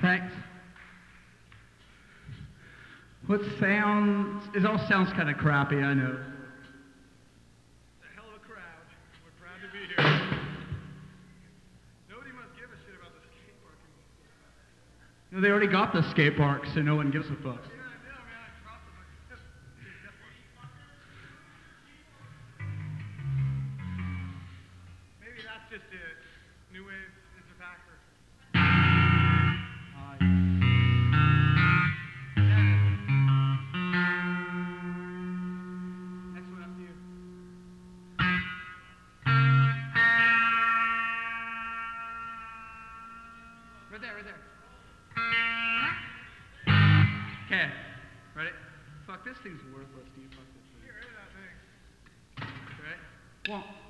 Thanks. It all sounds kind of crappy, I know. It's a hell of a crowd. We're proud to be here. Nobody must give a shit about the skate park. No, they already got the skate park, so no one gives a fuck. Maybe that's just it. New Wave is a factor. Next one up to you. Right there, right there. Okay, ready? Fuck, this thing's worthless, dude. Fuck this thing. Get rid of that thing. Ready? 1,